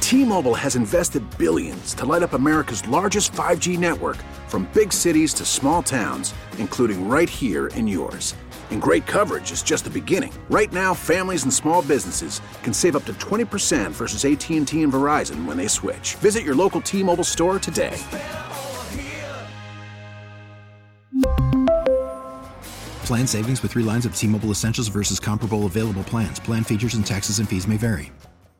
T-Mobile has invested billions to light up America's largest 5G network, from big cities to small towns, including right here in yours. And great coverage is just the beginning. Right now, families and small businesses can save up to 20% versus AT&T and Verizon when they switch. Visit your local T-Mobile store today. Plan savings with 3 lines of T-Mobile Essentials versus comparable available plans. Plan features and taxes and fees may vary.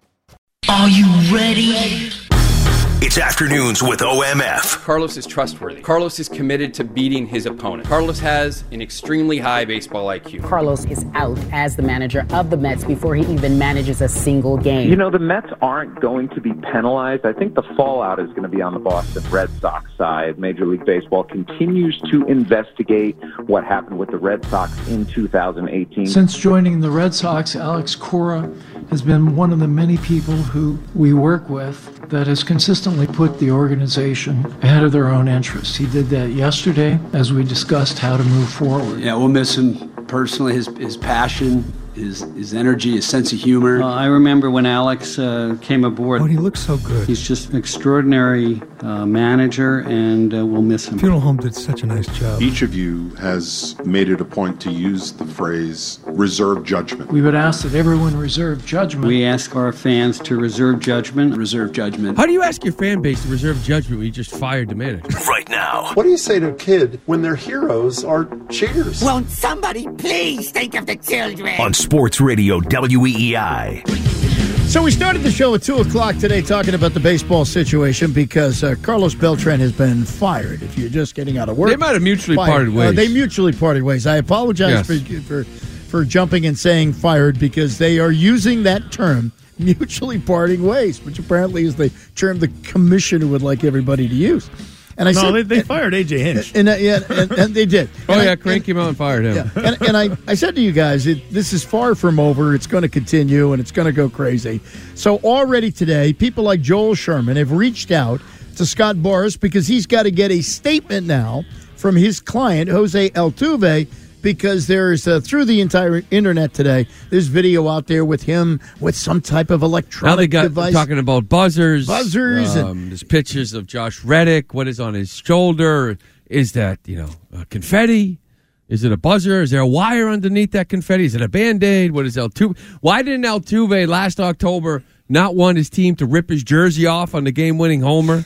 Are you ready? It's Afternoons with OMF. Carlos is trustworthy. Carlos is committed to beating his opponent. Carlos has an extremely high baseball IQ. Carlos is out as the manager of the Mets before he even manages a single game. You know, the Mets aren't going to be penalized. I think the fallout is going to be on the Boston Red Sox side. Major League Baseball continues to investigate what happened with the Red Sox in 2018. Since joining the Red Sox, Alex Cora has been one of the many people who we work with that has consistently put the organization ahead of their own interests. He did that yesterday as we discussed how to move forward. Yeah, we'll miss him personally, his passion, his energy, his sense of humor. I remember when Alex came aboard. Oh, he looks so good. He's just an extraordinary manager, and we'll miss him. Funeral Home did such a nice job. Each of you has made it a point to use the phrase reserve judgment. We would ask that everyone reserve judgment. We ask our fans to reserve judgment. Reserve judgment. How do you ask your fan base to reserve judgment when you just fired the manager? Right now. What do you say to a kid when their heroes are cheaters? Won't somebody please think of the children? On Sports Radio WEEI. So we started the show at 2 o'clock today talking about the baseball situation because Carlos Beltran has been fired. If you're just getting out of work. They might have mutually parted ways. They mutually parted ways. I apologize for jumping and saying fired because they are using that term, mutually parting ways, which apparently is the term the commissioner would like everybody to use. And I said, they fired A.J. Hinch. And they did. Crank came out and fired him. Yeah. And I said to you guys, this is far from over. It's going to continue, and it's going to go crazy. So already today, people like Joel Sherman have reached out to Scott Boras because he's got to get a statement now from his client, Jose Altuve, because there's, through the entire internet today, there's video out there with him with some type of electronic device. Talking about buzzers. And there's pictures of Josh Reddick. What is on his shoulder? Is that, confetti? Is it a buzzer? Is there a wire underneath that confetti? Is it a Band-Aid? What is Altuve? Why didn't Altuve last October not want his team to rip his jersey off on the game-winning homer?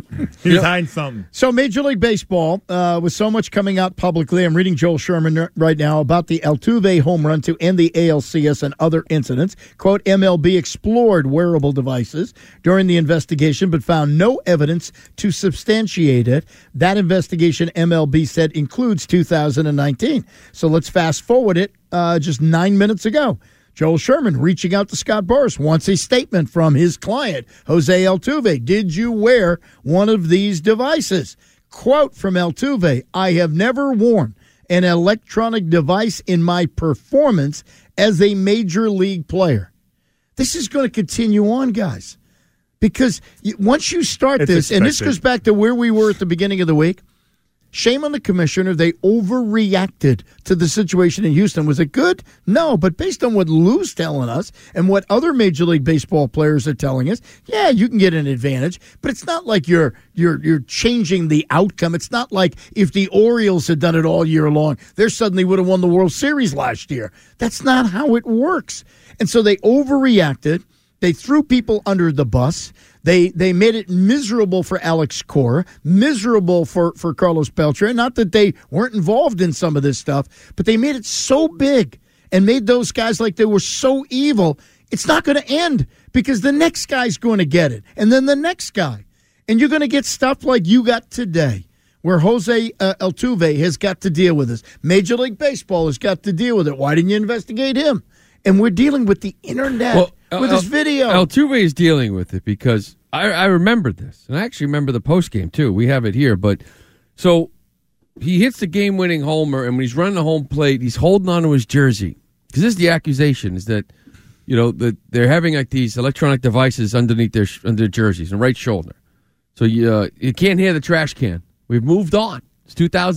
He was hiding something. So Major League Baseball, with so much coming out publicly, I'm reading Joel Sherman right now about the Altuve home run to end the ALCS and other incidents. Quote, MLB explored wearable devices during the investigation but found no evidence to substantiate it. That investigation, MLB said, includes 2019. So let's fast forward it just 9 minutes ago. Joel Sherman reaching out to Scott Boras wants a statement from his client, Jose Altuve. Did you wear one of these devices? Quote from Altuve, I have never worn an electronic device in my performance as a major league player. This is going to continue on, guys, because once you start this, and this goes back to where we were at the beginning of the week, shame on the commissioner. They overreacted to the situation in Houston. Was it good? No, but based on what Lou's telling us and what other Major League Baseball players are telling us, yeah, you can get an advantage, but it's not like you're changing the outcome. It's not like if the Orioles had done it all year long, they suddenly would have won the World Series last year. That's not how it works. And so they overreacted. They threw people under the bus. They made it miserable for Alex Cora, miserable for Carlos Beltran. Not that they weren't involved in some of this stuff, but they made it so big and made those guys like they were so evil. It's not going to end because the next guy's going to get it, and then the next guy. And you're going to get stuff like you got today, where Jose Altuve has got to deal with this. Major League Baseball has got to deal with it. Why didn't you investigate him? And we're dealing with the internet with this video. Altuve is dealing with it because I remember this. And I actually remember the postgame, too. We have it here. But so he hits the game-winning homer, and when he's running the home plate, he's holding onto his jersey. Because this is the accusation, is that, that they're having like these electronic devices underneath their jerseys, and right shoulder. So you can't hear the trash can. We've moved on. It's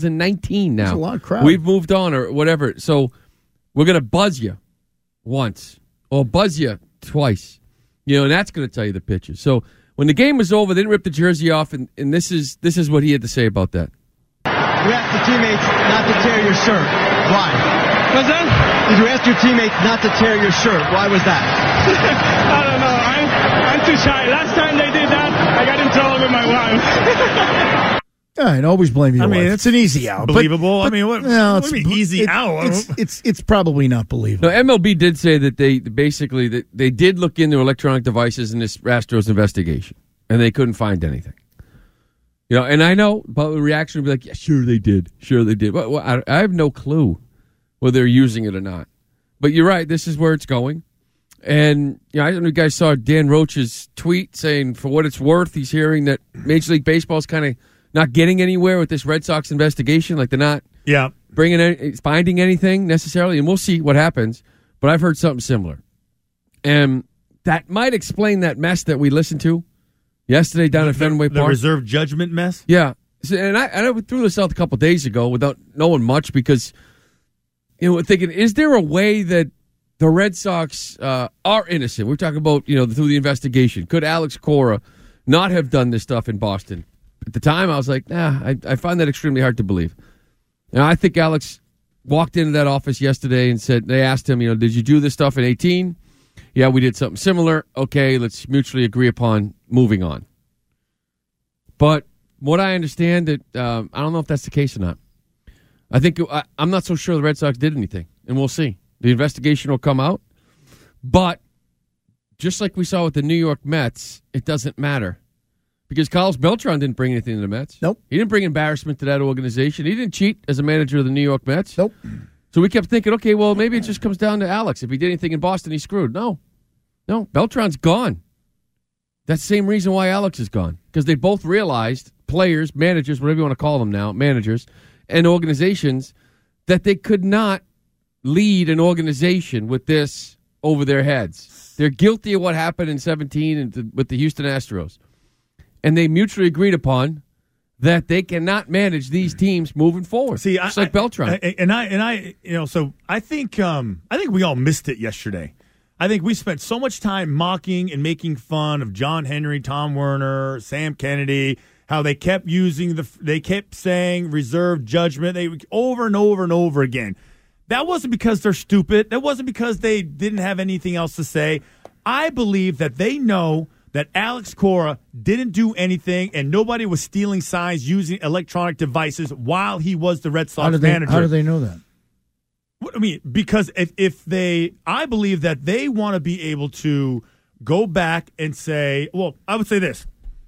2019 now. That's a lot of crowd. We've moved on or whatever. So we're going to buzz you once or buzz you twice. And that's going to tell you the pitches. So when the game was over, they didn't rip the jersey off, and this is what he had to say about that. You asked your teammates not to tear your shirt. Why? What's that? Did you ask your teammates not to tear your shirt? Why was that? I don't know. I'm too shy. Last time they did that, I got in trouble with my wife. All right, always blame your wife. It's an easy out. Believable? What do you mean easy out? It's probably not believable. No, MLB did say that they did look into electronic devices in this Astros investigation, and they couldn't find anything. And I know, but the reaction would be like, yeah, sure they did. Well, I have no clue whether they're using it or not. But you're right, this is where it's going. And I don't know if you guys saw Dan Roach's tweet saying, for what it's worth, he's hearing that Major League Baseball's kind of not getting anywhere with this Red Sox investigation. Like they're not finding anything necessarily. And we'll see what happens. But I've heard something similar. And that might explain that mess that we listened to yesterday down at Fenway Park. The reserve judgment mess? Yeah. So, and I threw this out a couple days ago without knowing much because, thinking, is there a way that the Red Sox are innocent? We're talking about, through the investigation. Could Alex Cora not have done this stuff in Boston? At the time, I was like, I find that extremely hard to believe. Now, I think Alex walked into that office yesterday and they asked him, did you do this stuff in 2018? Yeah, we did something similar. Okay, let's mutually agree upon moving on. But what I understand, I don't know if that's the case or not. I'm not so sure the Red Sox did anything, and we'll see. The investigation will come out. But just like we saw with the New York Mets, it doesn't matter. Because Carlos Beltran didn't bring anything to the Mets. Nope. He didn't bring embarrassment to that organization. He didn't cheat as a manager of the New York Mets. Nope. So we kept thinking, okay, well, maybe it just comes down to Alex. If he did anything in Boston, he's screwed. No, Beltran's gone. That's the same reason why Alex is gone. Because they both realized, players, managers, whatever you want to call them now, managers, and organizations, that they could not lead an organization with this over their heads. They're guilty of what happened in 2017 with the Houston Astros. And they mutually agreed upon that they cannot manage these teams moving forward. See, just like Beltran. So I think we all missed it yesterday. I think we spent so much time mocking and making fun of John Henry, Tom Werner, Sam Kennedy, how they kept saying reserve judgment over and over and over again. That wasn't because they're stupid. That wasn't because they didn't have anything else to say. I believe that they know that Alex Cora didn't do anything and nobody was stealing signs using electronic devices while he was the Red Sox manager. How do they know that? I mean, because I believe that they want to be able to go back and say, well, I would say this.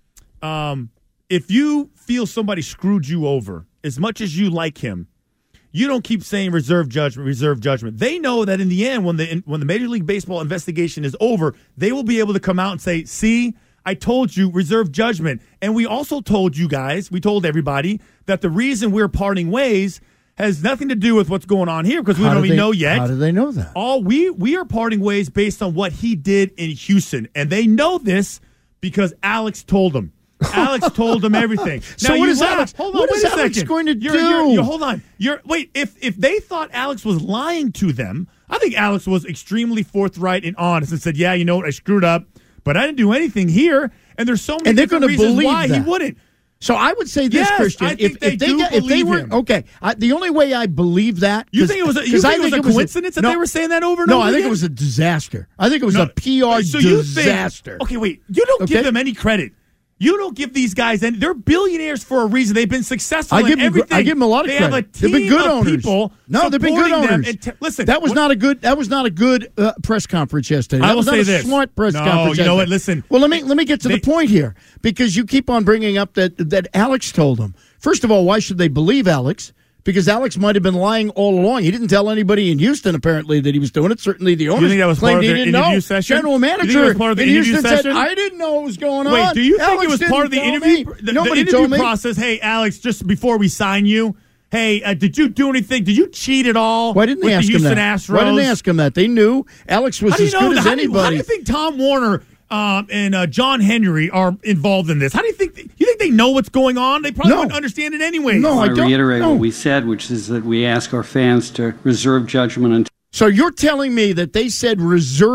If you feel somebody screwed you over, as much as you like him, you don't keep saying reserve judgment. They know that in the end, when the Major League Baseball investigation is over, they will be able to come out and say, see, I told you, reserve judgment. And we also told you guys, we told everybody, that the reason we're parting ways has nothing to do with what's going on here because we don't even know yet. How do they know that? We are parting ways based on what he did in Houston. And they know this because Alex told them. Alex told them everything. So now, what is Alex? What is Alex going to do? Hold on. If they thought Alex was lying to them, I think Alex was extremely forthright and honest and said, "Yeah, you know what? I screwed up, but I didn't do anything here." And there's so many different reasons why he wouldn't. So I would say this, Christian. I think if they were him. Okay, the only way I believe that you think it was a coincidence that they were saying that over and over. No, I think it was a disaster. I think it was a PR disaster. Okay, wait. You don't give them any credit. You don't give these guys any. They're billionaires for a reason. They've been successful in everything. I give them a lot of credit. They've been good owners. No, they've been good owners. Listen, that was not a good press conference yesterday. I will say this. Smart press conference. You know what? Listen. Well, let me get to the point here because you keep on bringing up that Alex told them. First of all, why should they believe Alex? Because Alex might have been lying all along. He didn't tell anybody in Houston, apparently, that he was doing it. Certainly the owners you think that was claimed part of he didn't their interview know. Session? General manager in Houston session? said, I didn't know what was going on. Wait, do you think Alex it was part of the interview process? Hey, Alex, just before we sign you, hey, did you do anything? Did you cheat at all? Why didn't they ask him that? Astros? Why didn't they ask him that? They knew Alex was as good as anybody. How do you think Tom Werner and John Henry are involved in this? How do you think they know what's going on? They probably wouldn't understand it anyway. No, I don't reiterate what we said, which is that we ask our fans to reserve judgment. So you're telling me that they said reserve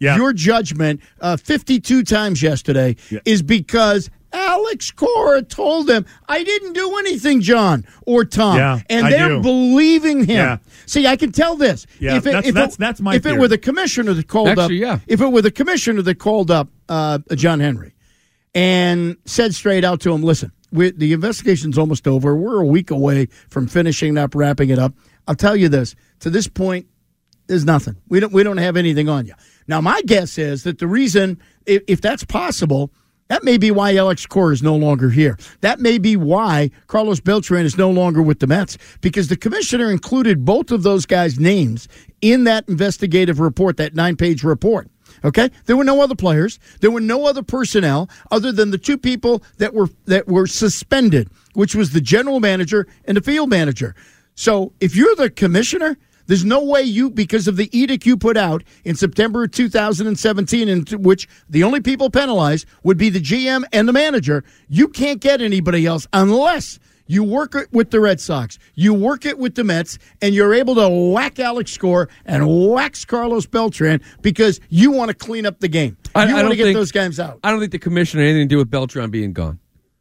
your judgment 52 times yesterday is because Alex Cora told them, I didn't do anything, John or Tom. Yeah, and I they're do. believing him. Yeah. See, I can tell this. Yeah, that's my If it theory. were the commissioner that called if it were the commissioner that called up John Henry and said straight out to him, listen, the investigation's almost over. We're a week away from finishing up, wrapping it up. I'll tell you this. To this point, there's nothing. We don't have anything on you. Now, my guess is that the reason, if that's possible, that may be why Alex Cora is no longer here. That may be why Carlos Beltran is no longer with the Mets, because the commissioner included both of those guys' names in that investigative report, that 9-page report. Okay? There were no other players. There were no other personnel other than the two people that were suspended, which was the general manager and the field manager. So if you're the commissioner, there's no way because of the edict you put out in September of 2017, in which the only people penalized would be the GM and the manager, you can't get anybody else unless you work it with the Red Sox, you work it with the Mets, and you're able to whack Alex Cora and wax Carlos Beltran because you want to clean up the game. You want to get those guys out. I don't think the commissioner had anything to do with Beltran being gone.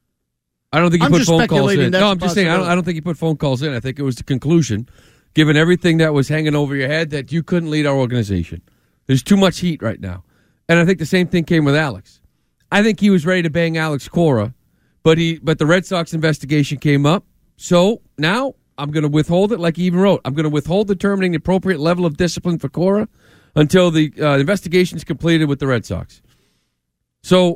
I don't think he put phone calls in. No, I'm just saying, I don't think he put phone calls in. I think it was the conclusion, given everything that was hanging over your head, that you couldn't lead our organization. There's too much heat right now. And I think the same thing came with Alex. I think he was ready to bang Alex Cora, but the Red Sox investigation came up. So now I'm going to withhold it, like he even wrote. I'm going to withhold determining the appropriate level of discipline for Cora until the investigation is completed with the Red Sox. So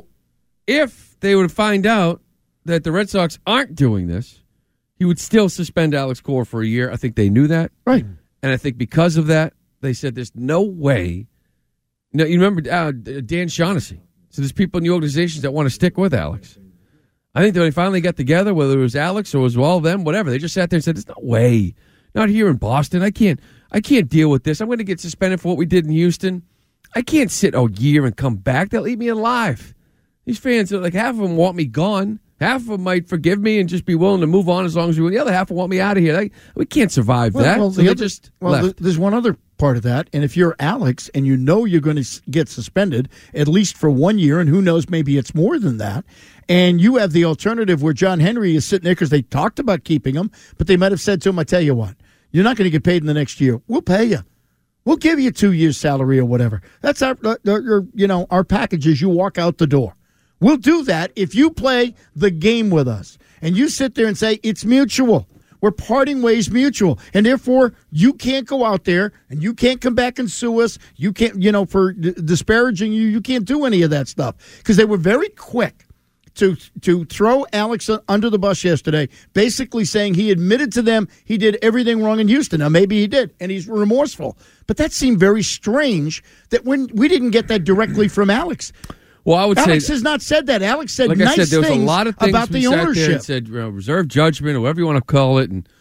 if they would find out that the Red Sox aren't doing this, he would still suspend Alex Cora for a year. I think they knew that. Right. And I think because of that, they said there's no way. You remember Dan Shaughnessy. So there's people in the organizations that want to stick with Alex. I think that when they finally got together, whether it was Alex or it was all of them, whatever, they just sat there and said, there's no way. Not here in Boston. I can't deal with this. I'm going to get suspended for what we did in Houston. I can't sit a year and come back. They'll eat me alive. These fans, like half of them want me gone. Half of them might forgive me and just be willing to move on as long as we will. The other half will want me out of here. We can't survive that. Well, so they just left. There's one other part of that. And if you're Alex and you know you're going to get suspended, at least for 1 year, and who knows, maybe it's more than that, and you have the alternative where John Henry is sitting there because they talked about keeping him, but they might have said to him, I tell you what, you're not going to get paid in the next year. We'll pay you. We'll give you 2 years' salary or whatever. That's our package as you walk out the door. We'll do that if you play the game with us. And you sit there and say, it's mutual. We're parting ways mutual. And therefore, you can't go out there and you can't come back and sue us. You can't, for disparaging you, you can't do any of that stuff. Because they were very quick to throw Alex under the bus yesterday, basically saying he admitted to them he did everything wrong in Houston. Now, maybe he did, and he's remorseful. But that seemed very strange that when we didn't get that directly from Alex. Well, I would Alex say has not said that. Alex said like nice I said, there was things a lot of things about we the sat ownership. there and said reserve judgment or whatever you want to call it, and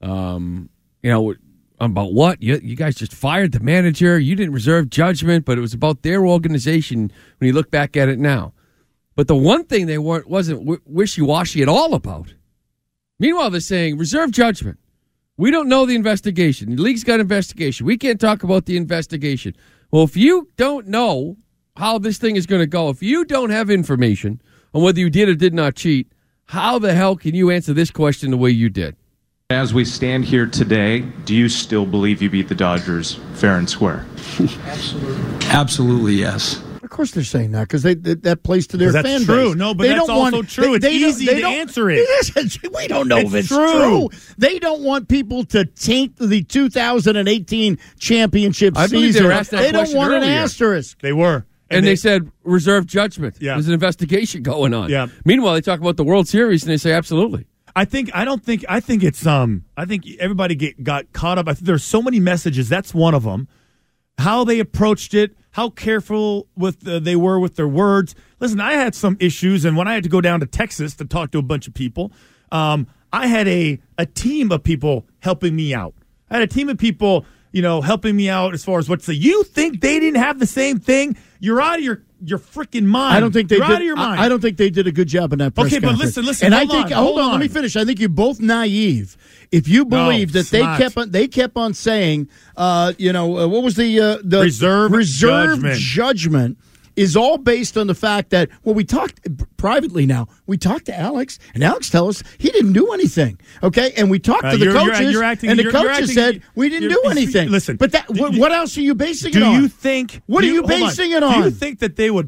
about what you guys just fired the manager. You didn't reserve judgment, but it was about their organization when you look back at it now. But the one thing they wasn't wishy-washy at all about. Meanwhile, they're saying reserve judgment. We don't know the investigation. The league's got investigation. We can't talk about the investigation. Well, if you don't know how this thing is going to go, if you don't have information on whether you did or did not cheat, how the hell can you answer this question the way you did? As we stand here today, do you still believe you beat the Dodgers fair and square? Absolutely, yes. Of course they're saying that because that plays to their fan base. That's true. No, but that's also true. It's easy to answer it. We don't know if it's true. They don't want people to taint the 2018 championship season. They don't want an asterisk. They were. And they said reserve judgment. Yeah. There's an investigation going on. Yeah. Meanwhile, they talk about the World Series and they say absolutely. I think everybody got caught up. I think there's so many messages. That's one of them. How they approached it, how careful they were with their words. Listen, I had some issues, and when I had to go down to Texas to talk to a bunch of people, I had a team of people helping me out. I had a team of people, helping me out as far as you think they didn't have the same thing? You're out of your your freaking mind. I don't think they You're did. out of your mind. I don't think they did a good job in that press conference. But listen. And Hold on. Let me finish. I think you're both naive if you believe that they kept on saying, what was the reserve judgment is all based on the fact that, we talked privately now. We talked to Alex, and Alex told us he didn't do anything, okay? And we talked to the coaches, and the coaches said we didn't do anything. Listen. But what else are you basing it on? Do you think... What are you basing it on? Do you think that they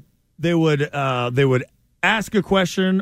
would ask a question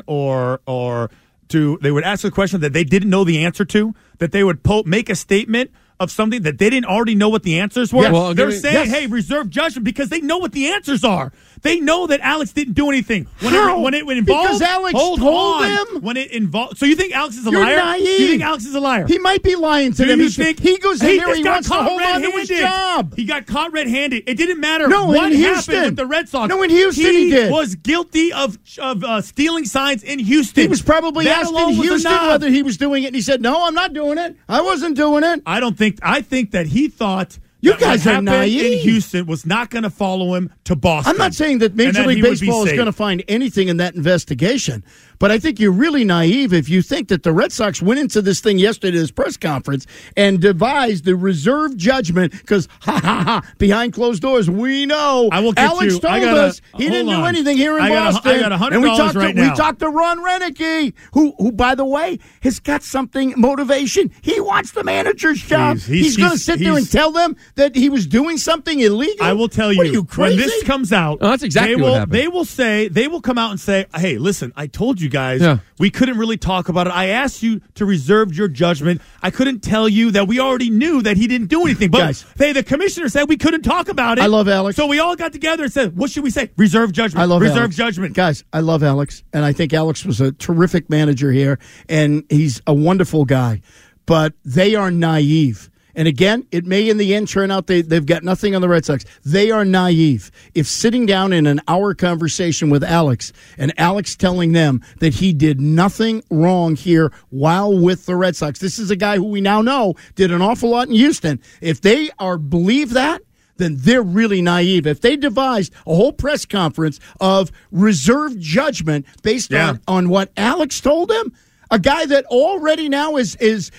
they would ask a question that they didn't know the answer to, that they would make a statement of something that they didn't already know what the answers were? Yes. Well, they're saying, hey, reserve judgment, because they know what the answers are. They know that Alex didn't do anything. When it involved, because Alex told them. When it involved, so you think Alex is a You're liar? naive. You think Alex is a liar? He might be lying to them. He goes in there, he wants to hold on to his job. He got caught red-handed. It didn't matter what happened with the Red Sox. No, in Houston he did. He was guilty of stealing signs in Houston. He was probably asked in Houston whether he was doing it, and he said, "No, I'm not doing it. I wasn't doing it." I think that he thought you guys are naive. In Houston was not going to follow him to Boston. I'm not saying that Major League Baseball is going to find anything in that investigation, but I think you're really naive if you think that the Red Sox went into this thing yesterday, this press conference, and devised the reserve judgment because, behind closed doors, we know. I will get Alex you. told us he didn't do anything here in Boston. I got $100 right now. We talked to Ron Renicky, who, by the way, has got something, motivation. He wants the manager's job. He's going to sit there and tell them that he was doing something illegal. I will tell you, what are you, crazy? When this comes out, that's exactly what happened. They will come out and say, hey, listen, I told you guys we couldn't really talk about it. I asked you to reserve your judgment. I couldn't tell you that we already knew that he didn't do anything. But guys, the commissioner said we couldn't talk about it. I love Alex. So we all got together and said, what should we say? Reserve judgment. I love reserve Alex. judgment. Guys, I love Alex, and I think Alex was a terrific manager here, and he's a wonderful guy. But they are naive. And again, it may in the end turn out they've got nothing on the Red Sox. They are naive. If sitting down in an hour conversation with Alex and Alex telling them that he did nothing wrong here while with the Red Sox, this is a guy who we now know did an awful lot in Houston. If they believe that, then they're really naive. If they devised a whole press conference of reserved judgment based on what Alex told them, a guy that already now was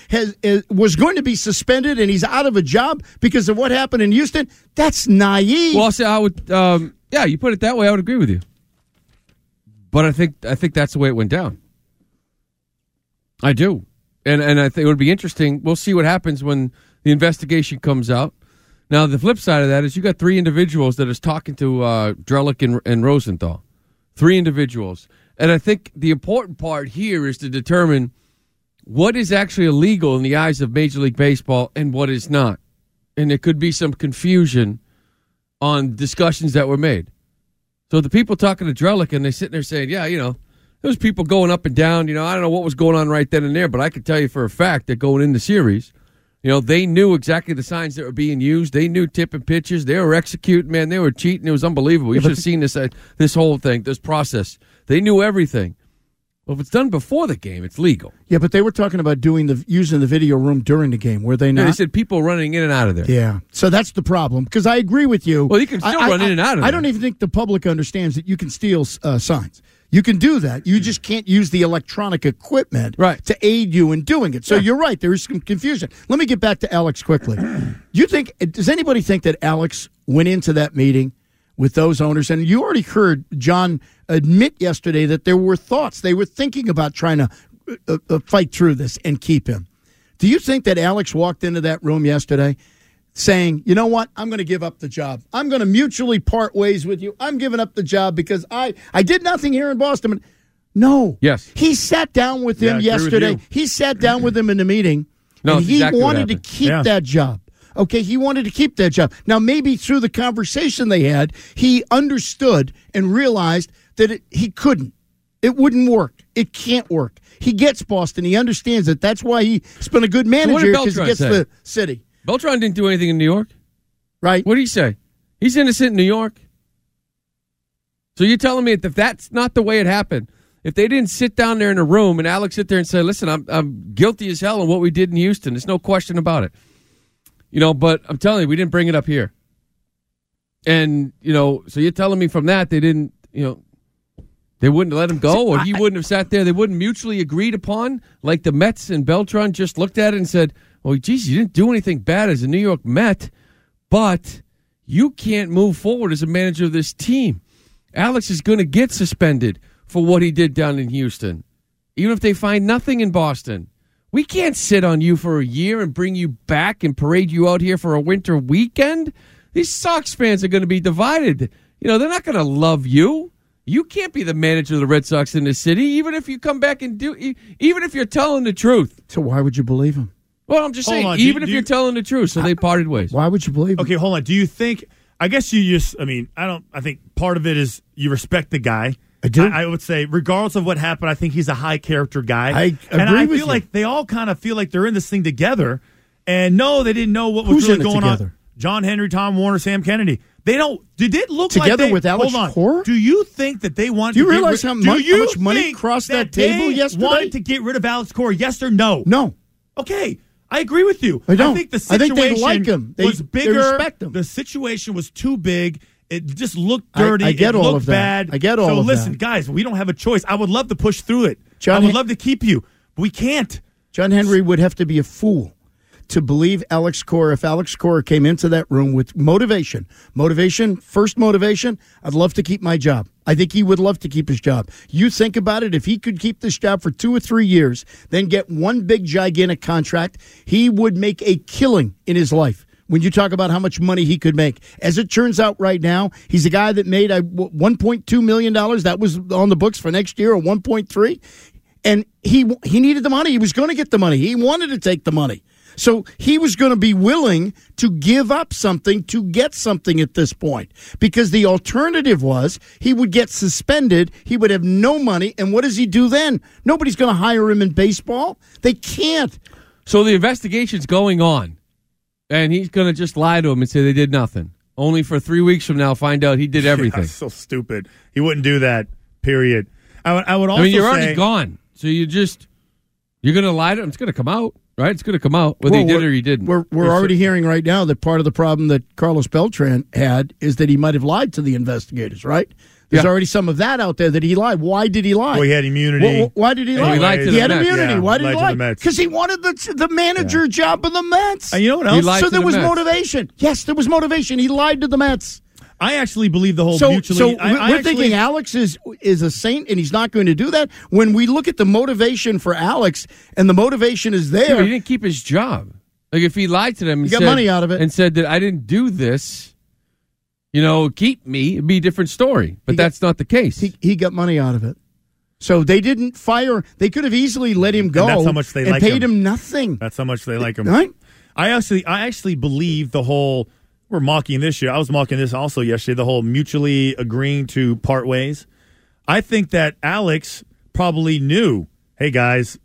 going to be suspended and he's out of a job because of what happened in Houston, that's naive. Well, see, I would, you put it that way, I would agree with you. But I think that's the way it went down. I do, and I think it would be interesting. We'll see what happens when the investigation comes out. Now, the flip side of that is you got three individuals that is talking to Drellick and Rosenthal. Three individuals. And I think the important part here is to determine what is actually illegal in the eyes of Major League Baseball and what is not. And there could be some confusion on discussions that were made. So the people talking to Drellick and they're sitting there saying, there's people going up and down. I don't know what was going on right then and there, but I can tell you for a fact that going in the series, they knew exactly the signs that were being used. They knew tipping pitches. They were executing, man. They were cheating. It was unbelievable. You should have seen this whole thing, this process. They knew everything. Well, if it's done before the game, it's legal. Yeah, but they were talking about using the video room during the game, were they not? Yeah, they said people running in and out of there. Yeah, so that's the problem. Because I agree with you. Well, you can still run in and out of there. I don't even think the public understands that you can steal signs. You can do that. You just can't use the electronic equipment to aid you in doing it. So you're right. There is some confusion. Let me get back to Alex quickly. Does anybody think that Alex went into that meeting with those owners? And you already heard John admit yesterday that there were thoughts. They were thinking about trying to fight through this and keep him. Do you think that Alex walked into that room yesterday saying, you know what, I'm going to give up the job. I'm going to mutually part ways with you. I'm giving up the job because I did nothing here in Boston. No. Yes. He sat down with him yesterday. He sat down with him in the meeting, and he wanted to keep that job. Okay, he wanted to keep that job. Now, maybe through the conversation they had, he understood and realized that he couldn't. It wouldn't work. It can't work. He gets Boston. He understands it. That's why he's been a good manager because he gets the city. Beltran didn't do anything in New York. Right. What did he say? He's innocent in New York. So you're telling me if that's not the way it happened, if they didn't sit down there in a room and Alex sit there and say, listen, I'm guilty as hell on what we did in Houston. There's no question about it. But I'm telling you, we didn't bring it up here. And, so you're telling me from that they didn't, they wouldn't let him go, or he wouldn't have sat there. They wouldn't mutually agreed upon, like the Mets and Beltran just looked at it and said, well, geez, you didn't do anything bad as a New York Met, but you can't move forward as a manager of this team. Alex is going to get suspended for what he did down in Houston, even if they find nothing in Boston. We can't sit on you for a year and bring you back and parade you out here for a winter weekend. These Sox fans are going to be divided. They're not going to love you. You can't be the manager of the Red Sox in this city, even if you come back and even if you're telling the truth. So why would you believe him? Well, I'm just saying, even if you're telling the truth, so they parted ways. Why would you believe him? Okay, hold on. Do you think, I guess you just, I think part of it is you respect the guy. I do. I would say, regardless of what happened, I think he's a high character guy. I agree and I with feel you. like they all kind of feel like they're in this thing together. And no, they didn't know what was really going on. John Henry, Tom Warner, Sam Kennedy. Did it look together like they, with Alex Cora? Do you think that they wanted Do you to realize get how rid, much money crossed that table yesterday? Wanted to get rid of Alex Cora, yes or no? No. Okay, I agree with you. I don't. I think the situation they like him. was bigger. They respect him. The situation was too big. It just looked dirty. I get it all looked of that. bad. I get all of that. So listen, guys, we don't have a choice. I would love to push through it. John I would love to keep you, but we can't. John Henry would have to be a fool to believe Alex Cora. If Alex Cora came into that room with motivation, first motivation, I'd love to keep my job. I think he would love to keep his job. You think about it, if he could keep this job for 2 or 3 years, then get one big, gigantic contract, he would make a killing in his life. When you talk about how much money he could make. As it turns out right now, he's a guy that made $1.2 million. That was on the books for next year, or 1.3. And he needed the money. He was going to get the money. He wanted to take the money. So he was going to be willing to give up something to get something at this point, because the alternative was he would get suspended. He would have no money. And what does he do then? Nobody's going to hire him in baseball. They can't. So the investigation's going on, and he's going to just lie to him and say they did nothing. Only for 3 weeks from now, find out he did everything. That's so stupid. He wouldn't do that, period. I would also you're say, already gone. So you're going to lie to him. It's going to come out. Right, it's going to come out whether he did or he didn't. We're already hearing right now that part of the problem that Carlos Beltran had is that he might have lied to the investigators, right? There's already some of that out there that he lied. Why did he lie? Well, he had immunity. Why did he lie? He lied to he the had Mets. immunity. Yeah, Why did he lied to lie? the Mets. Because he wanted the manager job of the Mets. And you know what else? He lied So to there the was Mets. motivation. Yes, there was motivation. He lied to the Mets. I actually believe the whole So mutually. we're thinking Alex is a saint, and he's not going to do that. When we look at the motivation for Alex, and the motivation is Yeah, there. but he didn't keep his job. Like if he lied to them and He got said, money out of it. and said that I didn't do this, keep me, it'd be a different story. But that's not the case. He got money out of it. So they didn't fire. They could have easily let him go. And that's how much they like paid him. him nothing. That's how much they like him. Right? I actually believe the whole. We're mocking this year. I was mocking this also yesterday. The whole mutually agreeing to part ways. I think that Alex probably knew. Hey guys,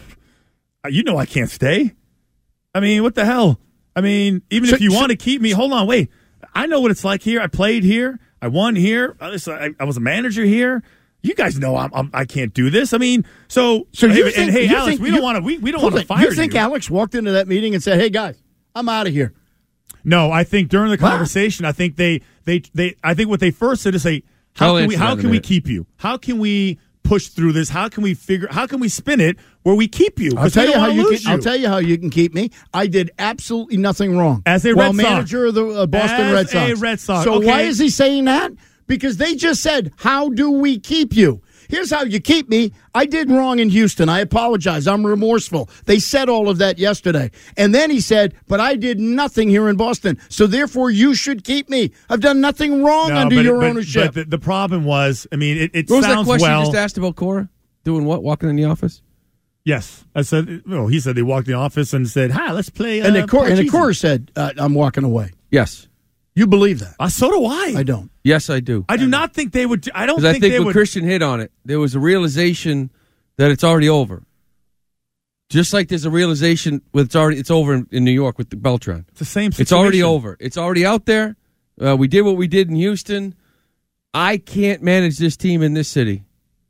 I can't stay. I mean, what the hell? I mean, even if you want to keep me, hold on, wait. I know what it's like here. I played here. I won here. I was a manager here. You guys know I can't do this. I mean, so you and hey, Alex, we don't want to fire you. You think Alex walked into that meeting and said, "Hey guys, I'm out of here"? No, I think during the conversation, I think I think what they first said is say, how can we keep you? How can we push through this? How can we spin it where we keep you? I'll tell you how you can keep me. I did absolutely nothing wrong as a Red Sox manager of the Boston Red Sox. A Red Sox. So okay. why is he saying that? Because they just said, "How do we keep you?" Here's how you keep me. I did wrong in Houston. I apologize. I'm remorseful. They said all of that yesterday. And then he said, but I did nothing here in Boston. So therefore, you should keep me. I've done nothing wrong under your ownership. But the problem was, I mean, it what was sounds that question well. you just asked about Cora? Doing what? Walking in the office? Yes. I said, he said they walked in the office and said, hi, let's play. And Cora said, I'm walking away. Yes. You believe that? So do I. I don't. Yes, I do. I do not think they would. I don't think they they when would. Christian hit on it, there was a realization that it's already over. Just like there's a realization it's over in New York with the Beltran. It's the same situation. It's already over. It's already out there. We did what we did in Houston. I can't manage this team in this city.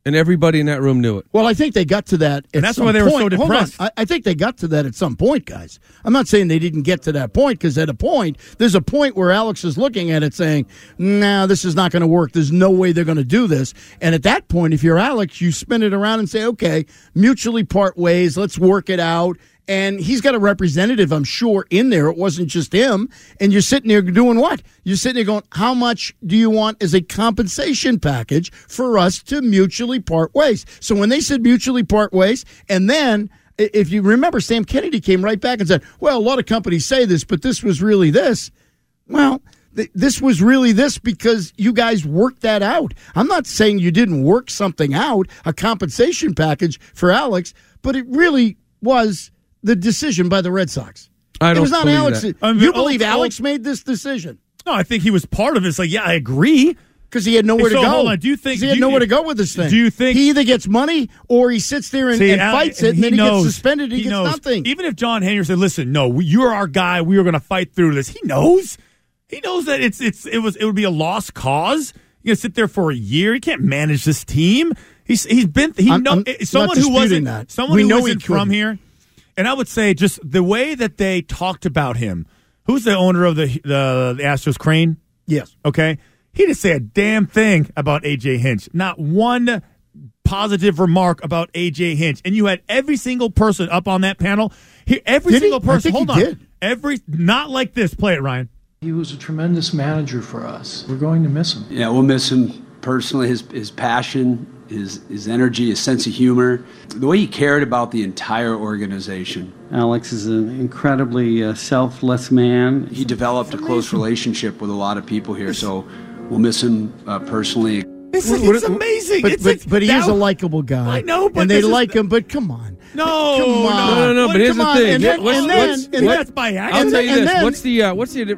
and everybody in that room knew it. Well, I think they got to that. And that's why they were so depressed. Hold on. I think they got to that at some point, guys. I'm not saying they didn't get to that point, because at a point, there's a point where Alex is looking at it saying, "Nah, this is not going to work. There's no way they're going to do this." And at that point, if you're Alex, you spin it around and say, "Okay, mutually part ways. Let's work it out." And he's got a representative, I'm sure, in there. It wasn't just him. And you're sitting there doing what? You're sitting there going, how much do you want as a compensation package for us to mutually part ways? So when they said mutually part ways, and then, if you remember, Sam Kennedy came right back and said, well, a lot of companies say this, but this was really this. Well, this was really this because you guys worked that out. I'm not saying you didn't work something out, a compensation package for Alex, but it really was the decision by the Red Sox. It was not Alex. You believe old- Alex made this decision? No, I think he was part of it. It's like, yeah, I agree. Because he had nowhere to go. Hold on. Do you think he had nowhere to go with this thing? Do you think he either gets money or he sits there and fights it, and then he gets suspended? He gets nothing. Even if John Henry said, "Listen, no, you're our guy. We are going to fight through this," he knows. He knows that it would be a lost cause. You're going to sit there for a year. He can't manage this team. Someone who wasn't from here. And I would say just the way that they talked about him. Who's the owner of the Astros, Crane? Yes. Okay. He didn't say a damn thing about A.J. Hinch. Not one positive remark about A.J. Hinch. And you had every single person up on that panel. Single person. Hold on. Not like this. Play it, Ryan. He was a tremendous manager for us. We're going to miss him. Yeah, we'll miss him personally. His passion, his energy, his sense of humor, the way he cared about the entire organization. Alex is an incredibly selfless man. He developed a close relationship with a lot of people here, so we'll miss him personally. It's amazing. But he is a likable guy. I know, but and they like him. But come on, No. But here's the thing. That's by accident. I'll tell you this. What's the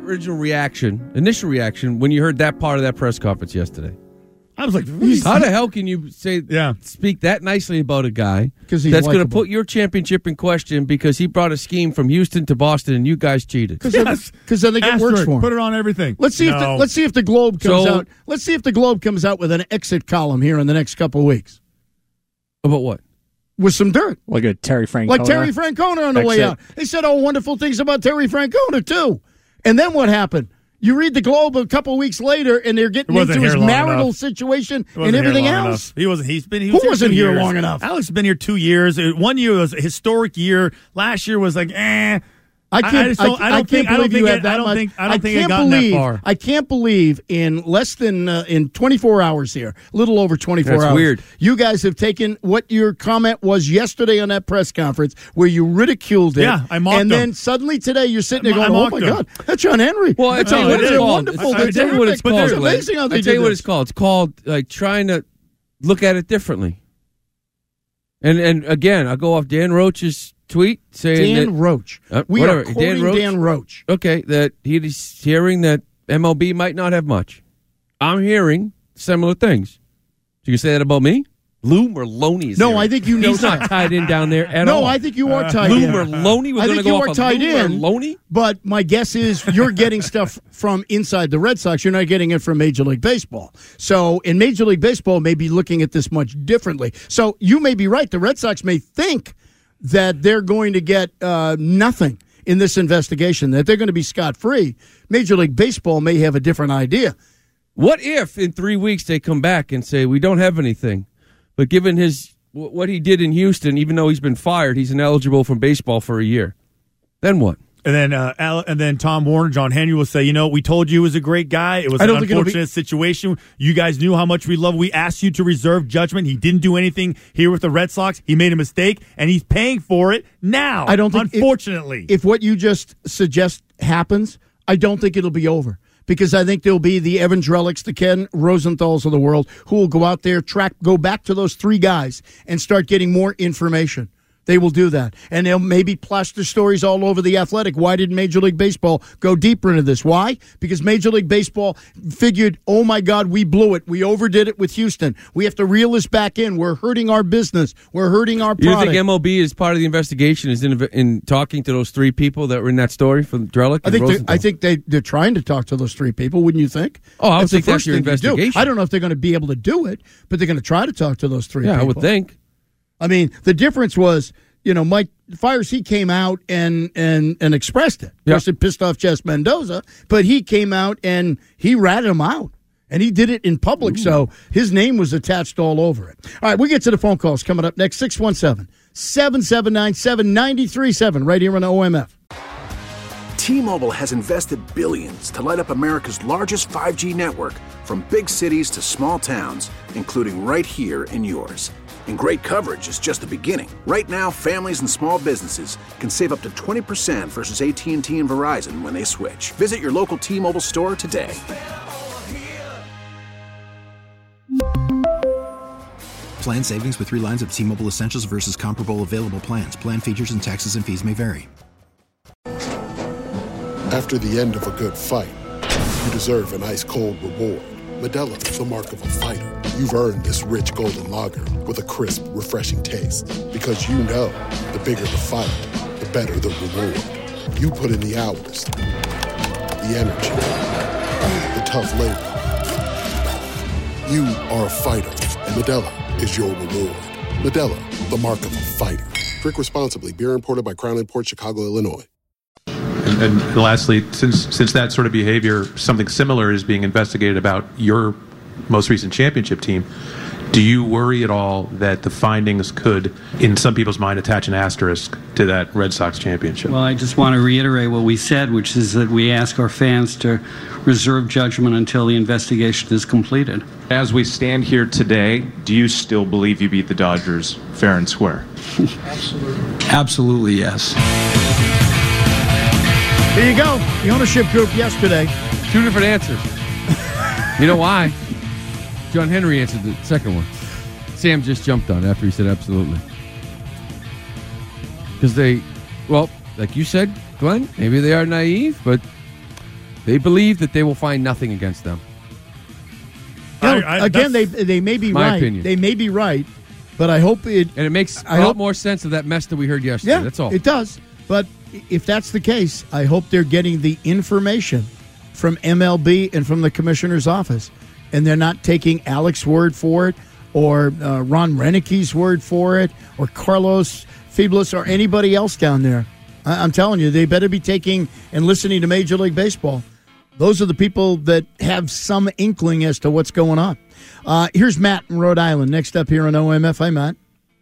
initial reaction when you heard that part of that press conference yesterday? I was like, how the hell can you speak that nicely about a guy that's going to put your championship in question because he brought a scheme from Houston to Boston and you guys cheated? Because I think it works for him. Put it on everything. Let's see if the Globe comes out. Let's see if the Globe comes out with an exit column here in the next couple of weeks. About what? With some dirt. Like a Terry Francona. Like Terry Francona on the way out. They said all wonderful things about Terry Francona, too. And then what happened? You read the Globe a couple of weeks later, and they're getting into his marital situation and everything else. He wasn't. Who wasn't here long enough? Alex has been here 2 years. 1 year was a historic year. Last year was like, eh. I can't believe you had that much. I don't think it got that far. I can't believe in less than in 24 hours here, a little over 24 hours. That's weird. You guys have taken what your comment was yesterday on that press conference where you ridiculed it. Yeah, I mocked him. And then suddenly today you're sitting there going, "Oh my God, that's John Henry." Well, I tell you what it's called. I tell you what it's called. It's amazing how they I tell you what it's called. It's called like trying to look at it differently. And again, I'll go off Dan Roach's tweet saying Dan Roach. We are quoting Dan Roach. Okay, that he's hearing that MLB might not have much. I'm hearing similar things. So you say that about me? Lou Merlone is I think you know he's not tied in down there at all. No, I think you are tied Lou in. Merlone was going to go off tied Lou in. Merlone? But my guess is you're getting stuff from inside the Red Sox. You're not getting it from Major League Baseball. So in Major League Baseball may be looking at this much differently. So you may be right. The Red Sox may think that they're going to get nothing in this investigation, that they're going to be scot-free. Major League Baseball may have a different idea. What if in 3 weeks they come back and say, we don't have anything, but given what he did in Houston, even though he's been fired, he's ineligible from baseball for a year? Then what? And then Tom Warner, John Henry will say, we told you he was a great guy. It was an unfortunate situation. You guys knew how much we love. We asked you to reserve judgment. He didn't do anything here with the Red Sox. He made a mistake, and he's paying for it now. I don't think, unfortunately. If what you just suggest happens, I don't think it'll be over. Because I think there'll be the Evan Drellicks, the Ken Rosenthal's of the world who will go out there, go back to those three guys and start getting more information They will do that. And they'll maybe plaster stories all over The Athletic. Why did Major League Baseball go deeper into this? Why? Because Major League Baseball figured, oh, my God, we blew it. We overdid it with Houston. We have to reel this back in. We're hurting our business. We're hurting our product. You think MLB is part of the investigation, is in talking to those three people that were in that story from Drellick and Rosenthal? I think they're trying to talk to those three people, wouldn't you think? Oh, I would think that's your investigation. I don't know if they're going to be able to do it, but they're going to try to talk to those three people. Yeah, I would think. I mean, the difference was, Mike Fiers, he came out and expressed it. Of course, it pissed off Jess Mendoza, but he came out and he ratted him out. And he did it in public, so his name was attached all over it. All right, we'll get to the phone calls coming up next. 617-779-7937, right here on OMF. T-Mobile has invested billions to light up America's largest 5G network, from big cities to small towns, including right here in yours. And great coverage is just the beginning. Right now, families and small businesses can save up to 20% versus AT&T and Verizon when they switch. Visit your local T-Mobile store today. Plan savings with 3 lines of T-Mobile Essentials versus comparable available plans. Plan features and taxes and fees may vary. After the end of a good fight, you deserve an ice-cold reward. Modelo is the mark of a fighter. You've earned this rich golden lager with a crisp, refreshing taste. Because you know, the bigger the fight, the better the reward. You put in the hours, the energy, the tough labor. You are a fighter, and Modelo is your reward. Modelo, the mark of a fighter. Drink responsibly. Beer imported by Crown Imports, Chicago, Illinois. And lastly, since that sort of behavior, something similar is being investigated about your most recent championship team, do you worry at all that the findings could, in some people's mind, attach an asterisk to that Red Sox championship? Well, I just want to reiterate what we said, which is that we ask our fans to reserve judgment until the investigation is completed. As we stand here today, do you still believe you beat the Dodgers fair and square? Absolutely, yes. There you go. The ownership group yesterday. 2 different answers. You know why? John Henry answered the second one. Sam just jumped on it after he said absolutely. Because like you said, Glenn, maybe they are naive, but they believe that they will find nothing against them. Again, they may be my right. opinion. They may be right, but I hope it... And it makes a lot more sense of that mess that we heard yesterday. Yeah, that's all. It does. But if that's the case, I hope they're getting the information from MLB and from the commissioner's office, and they're not taking Alex's word for it, or Ron Renicke's word for it, or Carlos Feblis, or anybody else down there. I'm telling you, they better be taking and listening to Major League Baseball. Those are the people that have some inkling as to what's going on. Here's Matt in Rhode Island, next up here on OMF. Hi, Matt.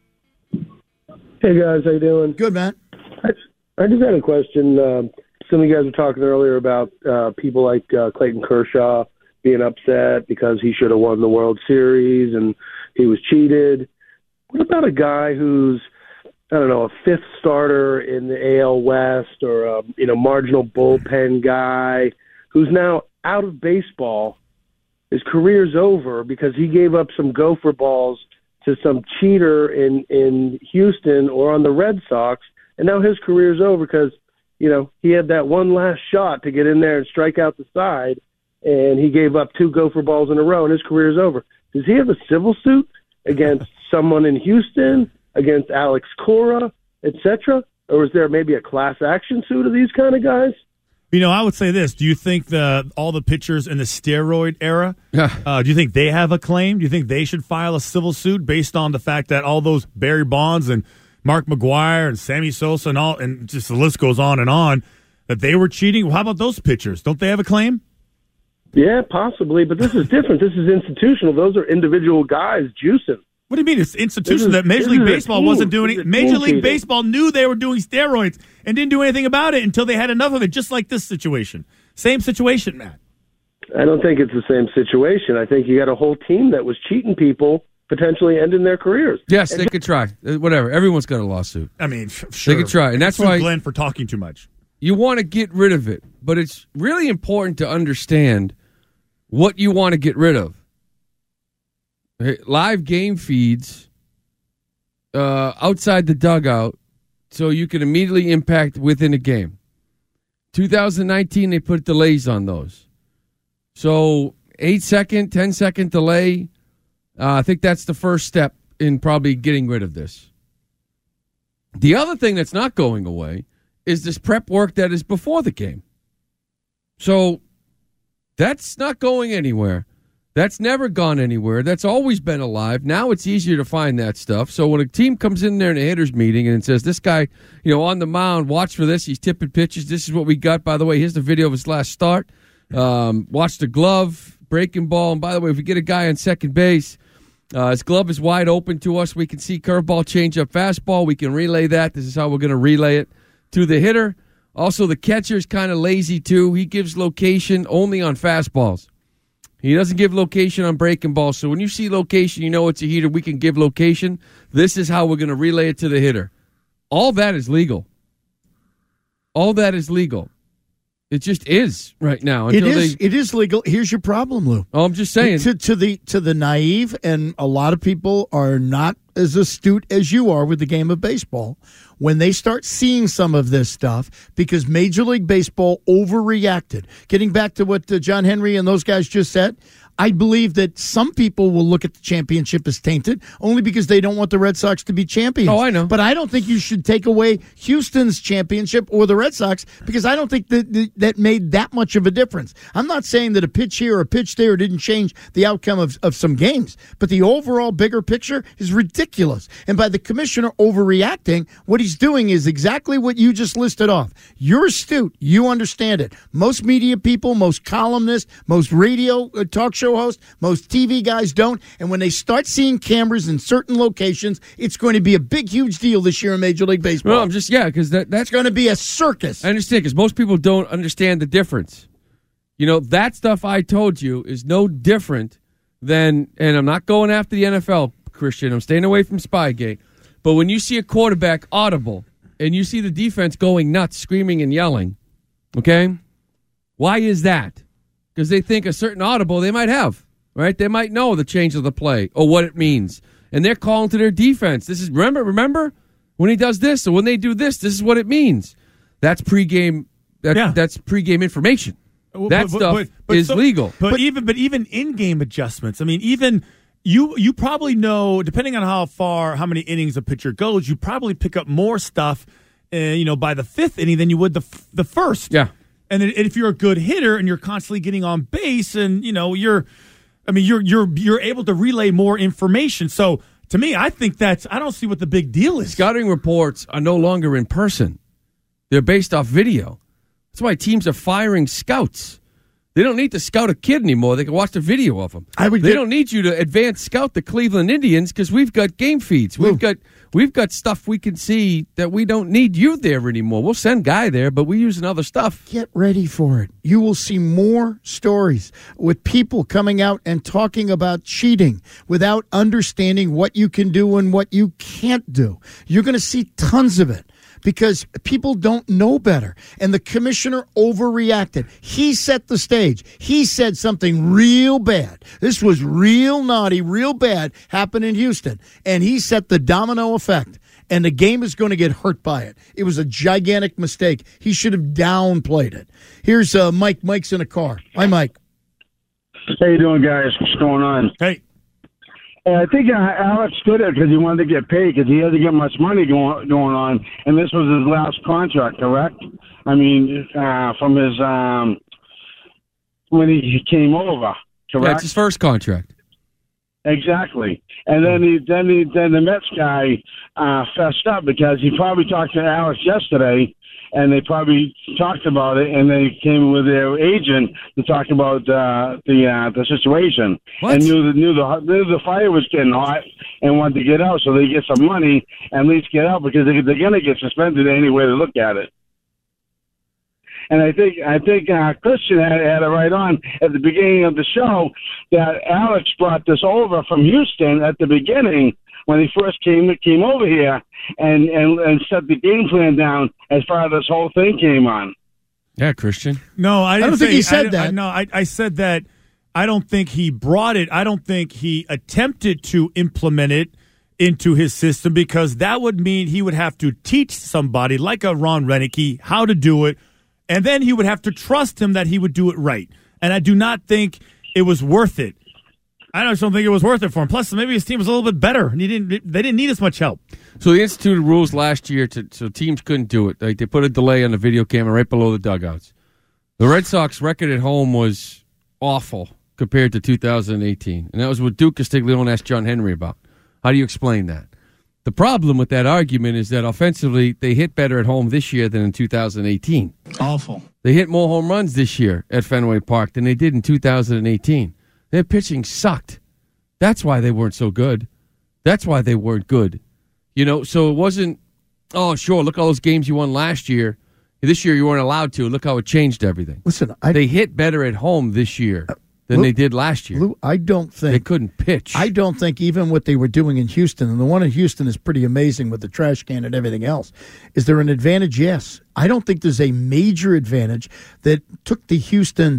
Hey, guys. How you doing? Good, Matt. I just had a question. Some of you guys were talking earlier about people like Clayton Kershaw being upset because he should have won the World Series and he was cheated. What about a guy who's, I don't know, a fifth starter in the AL West, or a marginal bullpen guy who's now out of baseball? His career's over because he gave up some gopher balls to some cheater in Houston or on the Red Sox, and now his career's over because, he had that one last shot to get in there and strike out the side, and he gave up 2 gopher balls in a row, and his career's over. Does he have a civil suit against someone in Houston, against Alex Cora, etc.? Or is there maybe a class action suit of these kind of guys? I would say this. Do you think all the pitchers in the steroid era, do you think they have a claim? Do you think they should file a civil suit based on the fact that all those Barry Bonds and Mark McGwire and Sammy Sosa and just the list goes on, that they were cheating? Well, how about those pitchers? Don't they have a claim? Yeah, possibly, but this is different. This is institutional. Those are individual guys juicing. What do you mean it's institutional? That Major League Baseball wasn't doing it. Major League Baseball knew they were doing steroids and didn't do anything about it until they had enough of it, just like this situation. Same situation, Matt. I don't think it's the same situation. I think you got a whole team that was cheating people, potentially ending their careers. Yes, they could try. Whatever. Everyone's got a lawsuit. I mean, sure. They could try. And that's why Glenn for talking too much. You want to get rid of it, but it's really important to understand what you want to get rid of. Live game feeds outside the dugout so you can immediately impact within a game. 2019, they put delays on those. So 8-second, 10-second delay, I think that's the first step in probably getting rid of this. The other thing that's not going away is this prep work that is before the game. So that's not going anywhere. That's never gone anywhere. That's always been alive. Now it's easier to find that stuff. So when a team comes in there in a hitters meeting and says, this guy, on the mound, watch for this. He's tipping pitches. This is what we got. By the way, here's the video of his last start. Watch the glove, breaking ball. And by the way, if we get a guy on second base, his glove is wide open to us. We can see curveball, changeup, fastball. We can relay that. This is how we're going to relay it to the hitter. Also, the catcher is kind of lazy, too. He gives location only on fastballs. He doesn't give location on breaking balls. So when you see location, you know it's a heater. We can give location. This is how we're going to relay it to the hitter. All that is legal. All that is legal. It just is right now. It is legal. Here's your problem, Lou. Oh, I'm just saying. To the naive, and a lot of people are not as astute as you are with the game of baseball, when they start seeing some of this stuff, because Major League Baseball overreacted. Getting back to what John Henry and those guys just said, I believe that some people will look at the championship as tainted only because they don't want the Red Sox to be champions. Oh, I know. But I don't think you should take away Houston's championship or the Red Sox, because I don't think that made that much of a difference. I'm not saying that a pitch here or a pitch there didn't change the outcome of some games, but the overall bigger picture is ridiculous. And by the commissioner overreacting, what he's doing is exactly what you just listed off. You're astute. You understand it. Most media people, most columnists, most radio talk show hosts, most TV guys don't. And when they start seeing cameras in certain locations, it's going to be a big, huge deal this year in Major League Baseball. Well, because that's going to be a circus. I understand, because most people don't understand the difference. That stuff I told you is no different than, and I'm not going after the NFL, Christian. I'm staying away from Spygate. But when you see a quarterback audible and you see the defense going nuts, screaming and yelling, okay, why is that? Because they think a certain audible they might have, right? They might know the change of the play or what it means. And they're calling to their defense. This is, remember when he does this or when they do this, this is what it means. That's pregame. That's pregame information. That stuff is legal. But even in-game adjustments. I mean, even you probably know, depending on how many innings a pitcher goes, you probably pick up more stuff, by the fifth inning than you would the first. Yeah. And if you're a good hitter and you're constantly getting on base, and you're able to relay more information. So to me, I think I don't see what the big deal is. Scouting reports are no longer in person; they're based off video. That's why teams are firing scouts. They don't need to scout a kid anymore. They can watch the video of them. They don't need you to advance scout the Cleveland Indians because we've got game feeds. We've got stuff we can see that we don't need you there anymore. We'll send Guy there, but we're using other stuff. Get ready for it. You will see more stories with people coming out and talking about cheating without understanding what you can do and what you can't do. You're going to see tons of it, because people don't know better. And the commissioner overreacted. He set the stage. He said something real bad. This was real naughty, real bad, happened in Houston. And he set the domino effect. And the game is going to get hurt by it. It was a gigantic mistake. He should have downplayed it. Here's Mike. Mike's in a car. Hi, Mike. How you doing, guys? What's going on? Hey. I think Alex did it because he wanted to get paid, because he doesn't get much money going on, and this was his last contract, correct? I mean, from his when he came over, correct? That's his first contract. Exactly. And then the Mets guy fessed up, because he probably talked to Alex yesterday, and they probably talked about it, and they came with their agent to talk about the situation. What? And knew the fire was getting hot and wanted to get out, so they get some money and at least get out, because they're going to get suspended any way to look at it. And I think Christian had it right on at the beginning of the show that Alex brought this over from Houston at the beginning when he first came over here and set the game plan down as far as this whole thing came on. Yeah, Christian. No, I didn't don't think he said that. I said that I don't think he brought it. I don't think he attempted to implement it. into his system, because that would mean he would have to teach somebody like a Ron Renicky how to do it, and then he would have to trust him that he would do it right. And I do not think it was worth it. I just don't think it was worth it for him. Plus, maybe his team was a little bit better, and they didn't need as much help. So they instituted rules last year so teams couldn't do it. Like, they put a delay on the video camera right below the dugouts. The Red Sox record at home was awful compared to 2018, and that was what Duke Castiglione asked John Henry about. How do you explain that? The problem with that argument is that offensively, they hit better at home this year than in 2018. Awful. They hit more home runs this year at Fenway Park than they did in 2018. Their pitching sucked. That's why they weren't so good. That's why they weren't good. So it wasn't, oh, sure, look at all those games you won last year. This year you weren't allowed to. Look how it changed everything. Listen, they hit better at home this year than they did last year. Lou, I don't think they couldn't pitch. I don't think even what they were doing in Houston, and the one in Houston is pretty amazing with the trash can and everything else. Is there an advantage? Yes. I don't think there's a major advantage that took the Houston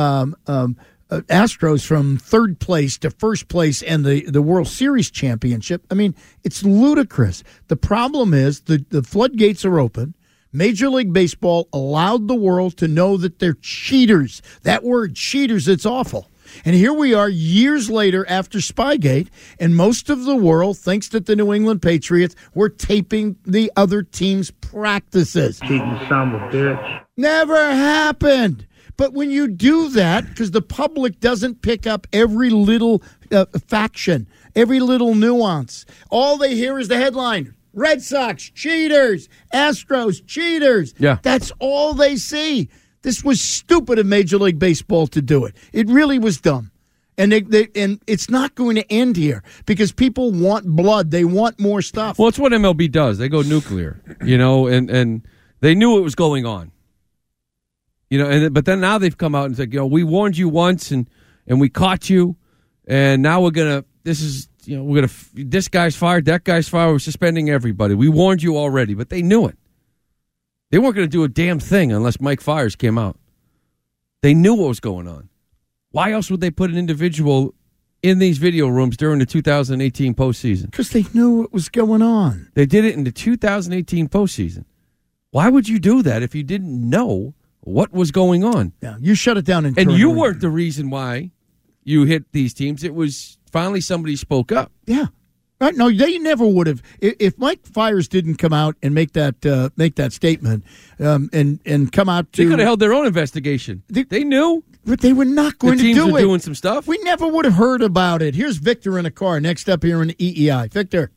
Astros from third place to first place and the World Series championship. I mean, it's ludicrous. The problem is the floodgates are open. Major League Baseball allowed the world to know that they're cheaters. That word, cheaters, it's awful. And here we are years later after Spygate, and most of the world thinks that the New England Patriots were taping the other team's practices. Cheating son of a bitch. Never happened. But when you do that, because the public doesn't pick up every little faction, every little nuance, all they hear is the headline. Red Sox, cheaters. Astros, cheaters. Yeah. That's all they see. This was stupid of Major League Baseball to do it. It really was dumb. And and it's not going to end here because people want blood. They want more stuff. Well, it's what MLB does. They go nuclear, and they knew it was going on. But then now they've come out and said, we warned you once and we caught you, and now we're going to, this guy's fired, that guy's fired, we're suspending everybody. We warned you already, but they knew it. They weren't going to do a damn thing unless Mike Fiers came out. They knew what was going on. Why else would they put an individual in these video rooms during the 2018 postseason? Because they knew what was going on. They did it in the 2018 postseason. Why would you do that if you didn't know what was going on? Yeah, you shut it down. And you weren't the reason why you hit these teams. It was finally somebody spoke up. Yeah. Right? No, they never would have. If Mike Fiers didn't come out and make that statement and come out to... They could have held their own investigation. They knew. But they were not going to do it. The teams were doing some stuff. We never would have heard about it. Here's Victor in a car next up here in the EEI. Victor.